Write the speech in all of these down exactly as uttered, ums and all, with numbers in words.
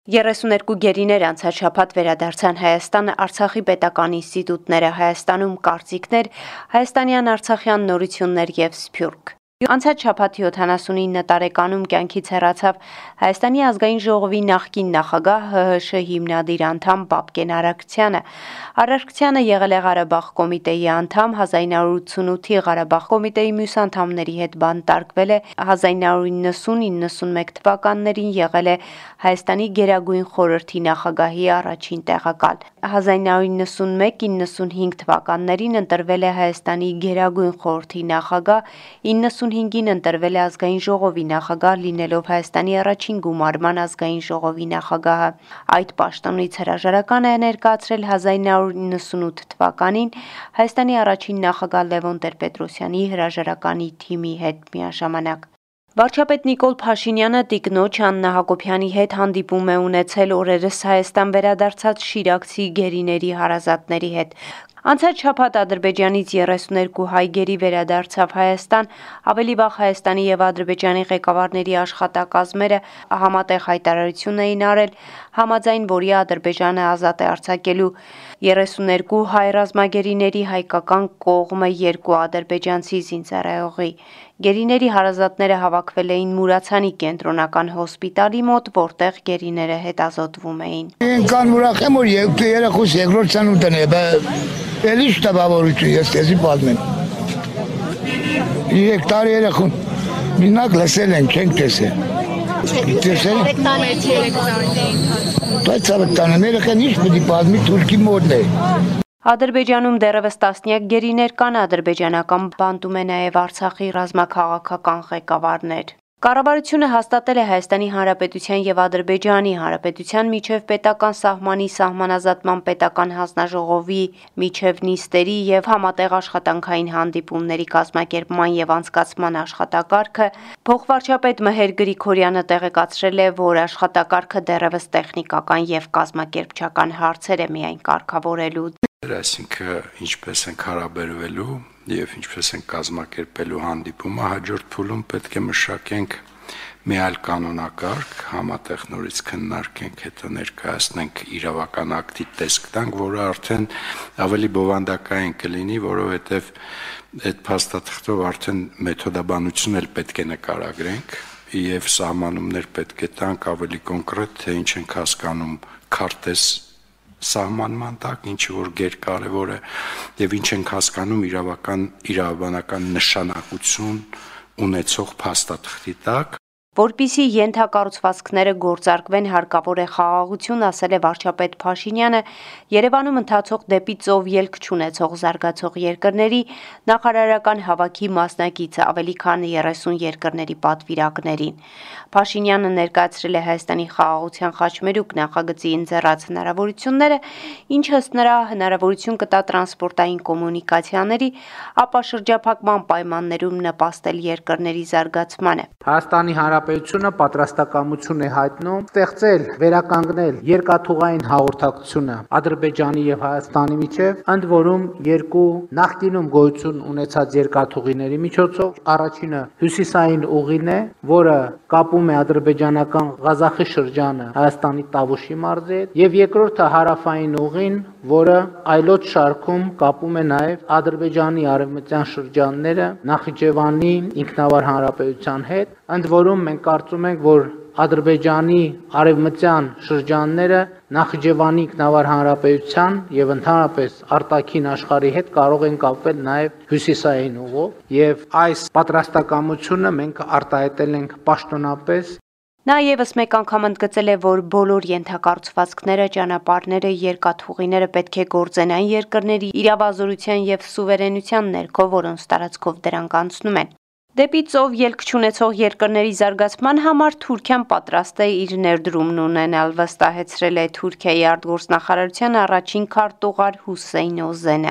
երեսուներկու գերիներ անցած շաբաթ վերադարձան Հայաստանը Արցախի պետական ինստիտուտները, Հայաստանում կարծիքներ, հայաստանյան արցախյան նորություններ և սփյուռք։ Անցած շաբաթ յոթանասունինը տարեկանում կյանքից հեռացավ Հայաստանի ազգային ժողովի նախկին նախագահ Հ Հ Շ հիմնադիր անդամ Բաբկեն Արարքցյանը։ Արարքցյանը եղել է Ղարաբաղ կոմիտեի անդամ, հազար նոր ութսունութի Ղարաբաղ կոմիտեի մյուս անդամների հետ բանտարկվել է, հազար նոր իննսուն իննսունմեկ թվականներին եղել է Հայաստանի Գերագույն խորհրդի նախագահի առաջին տեղակալ։ հազար նոր իննսունմեկ իննսունհինգ թվականներին ընտրվել է Հայաստանի Գերագույն խորհրդի նախագահ, իննսունհինգին ընտրվել է ազգային ժողովի նախագահ, լինելով Հայաստանի առաջին գումարման ազգային ժողովի նախագահը։ Այդ պաշտոնից հրաժարական է ներկայացրել հազար նոր իննսունութ թվականին Հայաստանի առաջին նախագահ Լևոն Տեր-Պետրոսյանի հրաժարականի թիմի հետ միաժամանակ։ Վարչապետ Նիկոլ Փաշինյանը տիկնոջ Աննա Հակոբյանի հետ հանդիպում է ունեցել օրերս Հայաստան վերադարձած շիրակցի գերիների հարազատների հետ։ Անցած շաբաթ Ադրբեջանից երեսուներկու հայ գերի վերադարձավ Հայաստան, ավելի վաղ Հայաստանի և Ադրբեջանի ղեկավարների աշխատակազմերը համատեղ հայտարարություն էին արել, համաձայն որի Ադրբեջանը ազատ է արձակելու երեսուներկու հայ ռազմագերիների հայկական կողմը երկու ադրբեջանցի զինծառայողի։ Գերիների հարազատները հավաքվել էին Մուրացանի կենտրոնական հոսպիտալի մոտ, որտեղ գերիները հետազոտվում էին։ Կան ուրախ եմ, որ երեխուս երկրորդ ծնունդն է, էլի շտաբավորություն ես տեզի պատմեմ։ Երեք տարի երեխուն մինակ լսել են, չենք տեսել։ Տեսել են։ Բայց ավետանը երեխան ինչ պիտի պատմի Թուրքի մոտն է։ Ադրբեջանում դեռևս տասնյակ գերիներ կան, ադրբեջանական բանտում է նաև Արցախի ռազմաքաղաքական ղեկավարներ։ Կառավարությունը հաստատել է Հայաստանի Հանրապետության և Ադրբեջանի Հանրապետության միջև պետական սահմանի սահմանազատման պետական հանձնաժողովի միջև նիստերի և համատեղ աշխատանքային հանդիպումների կազմակերպման և անցկացման աշխատակարգը։ Փոխվարչապետ Մհեր Գրիգորյանը տեղեկացրել է, որ աշխատակարգը դեռևս տեխնիկական և կազմակերպչական հարցեր է միայն կարգավորելու։ Այսինքն ինչպես ենք հարաբերվելու և ինչպես ենք կազմակերպելու հանդիպումը, հաջորդ փուլում պետք է մշակենք մի այլ կանոնակարգ, համատեղ նորից քննարկենք, հետո ներկայացնենք իրավական ակտի տեսք տանք, որը արդեն ավելի բովանդակային կլինի, որովհետև այդ փաստաթղթով արդեն մեթոդաբանություն էլ պետք է նկարագրենք և սահմանումներ պետք է տանք ավելի կոնկրետ, թե ինչ ենք հասկանում քարտեզ սահմանման տակ, ինչը որ գերկարևոր է, և ինչ ենք հասկանում իրավական, իրավաբանական նշանակություն ունեցող փաստաթղթի տակ։ Որպեսզի ենթակառուցվածքները գործարկվեն, հարկավոր է խաղաղություն, ասել է վարչապետ Փաշինյանը Երևանում ընթացող դեպի ծով ելք չունեցող զարգացող երկրների նախարարական հավաքի մասնակիցը ավելի քան երեսուն երկրների պատվիրակներին։ Փաշինյանը ներկայացրել է Հայաստանի խաղաղության խաչմերուկ նախագծի ընձեռած հնարավորությունները, ինչը ըստ նրա հնարավորություն կտա տրանսպորտային կոմունիկացիաների, ապա շրջափակման պայմաններում նպաստել երկրների զարգացմանը։ Հայաստանի Հանրապետությունը պատրաստակամություն է հայտնում ստեղծել, վերականգնել երկաթուղային հաղորդակցությունը Ադրբեջանի և Հայաստանի միջև, ընդ որում երկու նախկինում գոյություն ունեցած երկաթուղիների միջոցով։ Առաջինը հյուսիսային ուղին է, որը կապում է ադրբեջանական Ղազախի շրջանը Հայաստանի Տավուշի մարզի հետ, և երկրորդը հարավային ուղին, որը այլոց շարքում կապում է նաև Ադրբեջանի արևմտյան շրջանները Նախիջևանի ինքնավար հանրապետության հետ, ընդ որում մենք կարծում ենք, որ Ադրբեջանի արևմտյան շրջանները Նախիջևանի ինքնավար հանրապետության և ընդհանրապես արտաքին աշխարհի հետ կարող են կապվել նաև հյուսիսային ուղով, և այս պատրաստակամությունը մենք արտահայտել ենք պաշտոնապես։ Նա ևս մեկ անգամ ընդգծել է, որ բոլոր ենթակառուցվածքները, ճանապարհները, երկաթուղիները պետք է գործեն այն երկրների իրավազորության և սուվերենության ներքո, որոնց տարածքով դրանք անցնում են։ Դեպի ծով ելք չունեցող երկրների զարգացման համար Թուրքիան պատրաստ է իր ներդրումն ունենալ, վստահեցրել է Թուրքիայի արտգործնախարարության առաջին քարտուղար Հուսեյն Օզենը։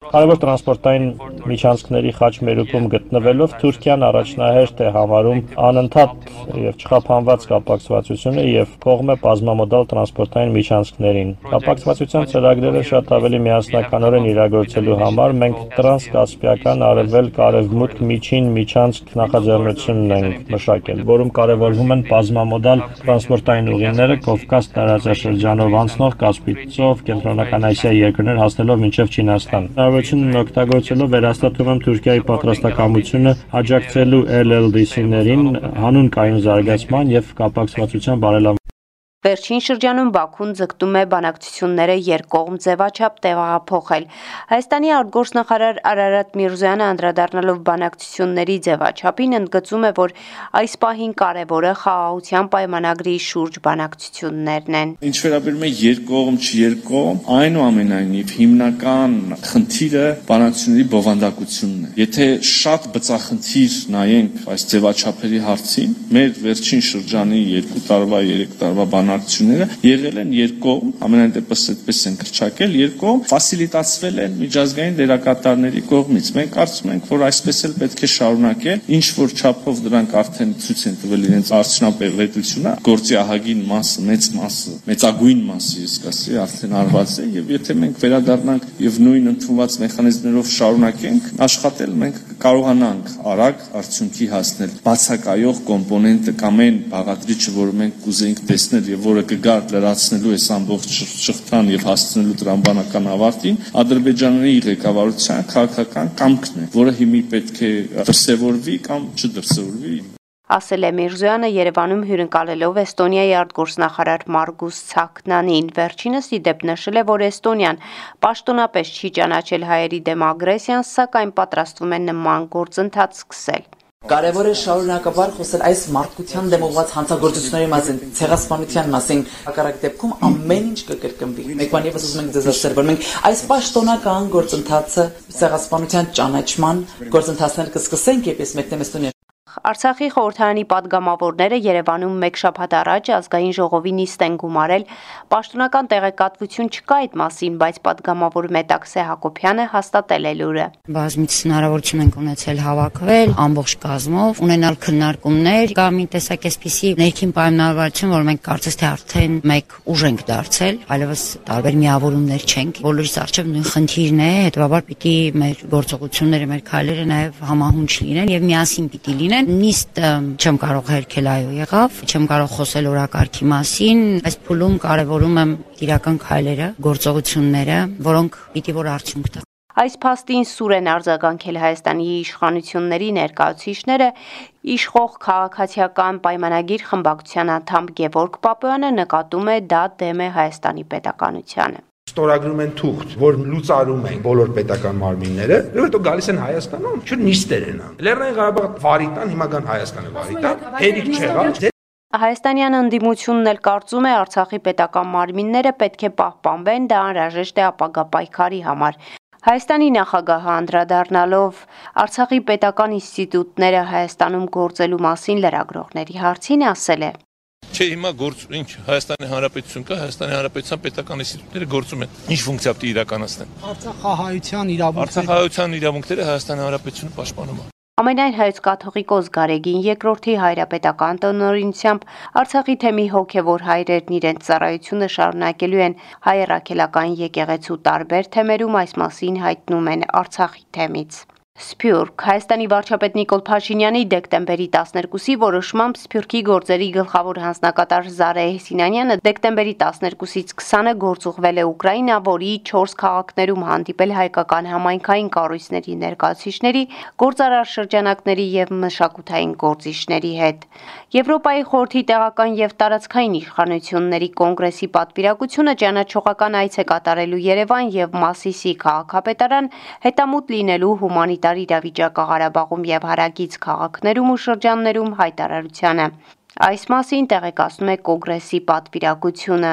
Կարևոր տրանսպորտային միջանցքների խաչմերուկում գտնվելով Թուրքիան առաջնահերթ է համարում անընդհատ եւ չխափանված կապակցվածությունը եւ կողմ է բազմամոդալ տրանսպորտային միջանցքներին։ Կապակցվածության ծրագրերը շատ ավելի միասնականորեն իրագործելու համար մենք տրանսկասպիական արևելք-արևմուտք միջին միջանցք նախաձեռնությունն ենք մշակել, որում կարևորվում են բազմամոդալ տրանսպորտային ուղիները Կովկաս տարածաշրջանով անցնող Կասպից ծով, Կենտրոնական Ասիայի երկրներ հասնելով մինչև Չինաստան։ Հնարավորությունն օգտագործելով վերահաստատում եմ Թուրքիայի պատրաստակամությունը աջակցելու L L D C-ներին հանուն կայուն զարգացման եւ կապակցվածության բարելավման։ Վերջին շրջանում Բաքուն ձգտում է բանակցությունները երկկողմ ձևաչափ տեղափոխել։ Հայաստանի արտգործնախարար Արարատ Միրզոյանը անդրադառնալով բանակցությունների ձևաչափին ընդգծում է, որ այս պահին կարևորը խաղաղության պայմանագրի շուրջ բանակցություններն են։ Ինչ վերաբերում է երկկողմ չերկողմ, այնուամենայնիվ հիմնական խնդիրը բանակցությունների բովանդակությունն է։ Եթե շատ բծախնդիր նայենք այս ձևաչափերի հարցին, մեր վերջին շրջանի երկու տարվա, երեք տարվա բանակցությունները եղել են երկկողմ, ամենայն դեպս այդպես են կրճակել, երկկողմ ֆասիլիտացվել են միջազգային դերակատարների կողմից։ Մենք կարծում ենք, որ այսպես էլ պետք է շարունակել, ինչ որ չափով դրանք արդեն ցույց են տվել իրենց արդյունավետությունը, գործի ահագին մասը, մեծ մասը, մեծագույն մասը, ես կասեի, արդեն արված է, եւ եթե մենք վերադառնանք եւ նույն ընդունված մեխանիզմներով շարունակենք աշխատել, մենք կարողանանք արագ արդյունքի հասնել։ Բացակայող կոմպոնենտը կամ այն բաղադրիչը, որը մենք կուզեինք տեսնել եւ որը կգար լրացնելու այս ամբողջ շղթան եւ հասցնելու տրամբանական ավարտին, ադրբեջանների ղեկավարության քաղաքական կամքն է, որը հիմի պետք է դրսևորվի կամ չդրսևորվի։ Ասել է Միրզոյանը Երևանում հյուրընկալելով Էստոնիայի արտգործնախարար Մարգուս Ցաքնանին։ Վերջինս ի դեպ նշել է, որ Էստոնիան պաշտոնապես չի ճանաչել հայերի դեմ ագրեսիան, սակայն պատրաստվում է նման գործընթաց սկսել։ Կարևոր է շարունակաբար խոսել այս մարդկության դեմ ուղղված հանցագործությունների մասին, ցեղասպանության մասին, հակառակ դեպքում ամեն ինչ կկրկնվի։ Մեկ բան եւս ուզում ենք ձեզ ասել, որ մենք այս պաշտոնական գործընթացը ցեղասպանության ճանաչման գործընթացներ կսկսենք, երբ ես մեկնեմ Էստոնիա։ Արցախի խորհրդարանի падգամավորները Երևանում մեկ շաբաթ առաջ ազգային ժողովի նիստ են գումարել։ Պաշտոնական տեղեկատվություն չկա այդ մասին, բայց падգամավոր Մետաքսե Հակոբյանը հաստատել է լուրը։ Բազմից հնարավորություն ենք ունեցել հավաքվել ամբողջ կազմով, ունենալ քննարկումներ, կամ մի տեսակ էսպիսի ներքին պայմանավորվածություն, որ մենք կարծես թե արդեն մեկ ուժ ենք դարձել, այլևս տարբեր միավորումներ չենք։ Բոլորիս առջև նույն խնդիրն է, հետեւաբար պիտի մեր գործողությունները, մեր քայլերը նաև համահունչ լինեն եւ միասին պիտի լինեն։ Նիստը չեմ կարող հերքել, այո, եղավ, չեմ կարող խոսել օրակարգի մասին, այս փուլում կարևորում եմ իրական քայլերը, գործողությունները, որոնք պիտի որ արդյունք տան։ Այս փաստին սուր են արձագանքել Հայաստանի իշխանությունների ներկայացուցիչները, իշխող քաղաքացիական պայմանագիր խմբակցության անդամ Գևորգ Պապոյանը նկատում է դա դեմ է Հայաստանի պետականությանը։ Ստորագրում են թուղթ, որ լուծարում են բոլոր պետական մարմինները, եւ հետո գալիս են Հայաստանում, չէ՞ նիստեր են անում։ Լեռնային Ղարաբաղ վարիտան, հիմա կան Հայաստանը վարիտան, հերիք չեղավ։ Հայաստանյան ընդդիմությունն էլ կարծում է Արցախի պետական մարմինները պետք է պահպանվեն, դա անհրաժեշտ է ապագա պայքարի համար։ Հայաստանի նախագահը անդրադառնալով Արցախի պետական ինստիտուտները Հայաստանում գործելու մասին լրագրողների հարցին ասել է. Չէ, հիմա գործ ինչ Հայաստանի Հանրապետություն կա, Հայաստանի Հանրապետության պետական ինստիտուտները գործում են։ Ինչ ֆունկցիա պետք է իրականացնեն։ Արցախահայության իրավունքները Արցախահայության իրավունքները Հայաստանի Հանրապետությունը պաշտպանում է։ Ամենայն հայոց կաթողիկոս Գարեգին երկրորդի հայրապետական տնօրինությամբ Արցախի թեմի հոգևոր հայրերն իրենց ծառայությունը շարունակելու են հայ առաքելական եկեղեցու տարբեր թեմերում, այս մասին հայտնում են Արցախի թեմից։ Սփյուռք Հայաստանի վարչապետ Նիկոլ Փաշինյանի դեկտեմբերի տասներկուսի որոշմամբ Սփյուռքի գործերի գլխավոր հանձնակատար Զարե Հեսինանյանը դեկտեմբերի տասներկուսից քսանը գործուղվել է Ուկրաինա, որի չորս քաղաքներում հանդիպել հայկական համայնքային կառույցների ներկայացուցիչների, գործարար շրջանակների եւ մշակութային գործիչների հետ։ Եվրոպայի խորհրդի տեղական եւ տարածքային իշխանությունների կոնգրեսի պատվիրակությունը ճանաչողական այց է կատարելու Երևան եւ Մասիսի քաղաքապետարան հետամուտ լինելու հումանիտար իրավիճակը Ղարաբաղում եւ հարակից քաղաքներում ու շրջաններում հայտարարությանը։ Այս մասին տեղեկացնում է կոնգրեսի պատվիրակությունը։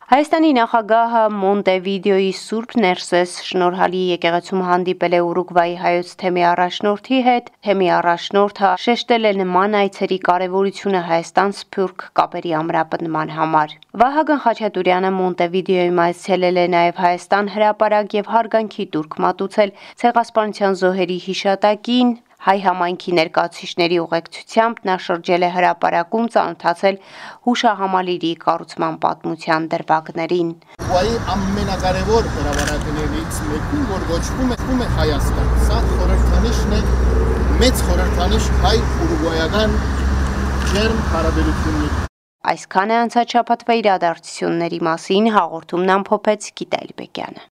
Հայաստանի նախագահը Մոնտեվիդեոյի Սուրբ Ներսես շնորհալի եկեղեցում հանդիպել է Ուրուգվայի հայոց թեմի առաջնորդի հետ։ Թեմի առաջնորդը շեշտել է նման այցերի կարևորությունը Հայաստան-Սփյուռք կապերի ամրապնդման համար։ Վահագն Խաչատուրյանը Մոնտեվիդեոյում այցելել է նաև Հայաստան հրապարակ եւ հարգանքի տուրք մատուցել ցեղասպանության զոհերի հիշատակին։ Հայ համայնքի ներկայացուցիչների ուղեկցությամբ նա շրջել է հրապարակում, ծանոթացել հուշահամալիրի կառուցման պատմության դրվագներին։ Ուայի ամենակարևոր հրապարակներից մեկում, որ կոչվում է, կոչվում է Հայաստան։ Սա խորհրդանիշն է, մեծ խորհրդանիշ հայ-ուրուգվայական ջերմ հարաբերությունների։ Այսքան է անցած շաբաթվա իրադարձությունների մասին հաղորդումն ամփոփեց Գիտա Իլբեկյանը։